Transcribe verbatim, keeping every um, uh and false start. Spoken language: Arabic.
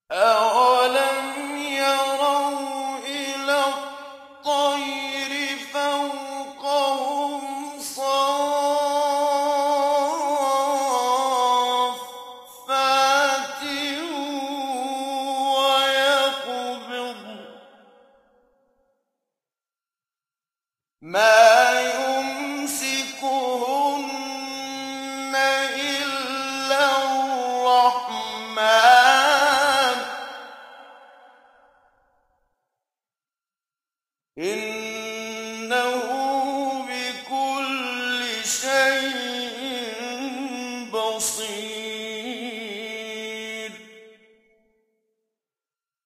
أَوَلَمْ يَرَوْا إِلَى الطَّيْرِ فَوْقَهُمْ صَافَّاتٍ وَيَقْبِضْنَ مَا يُمْسِكُهُنَّ إِلَّا الرَّحْمَٰنُ ۚ إِنَّهُ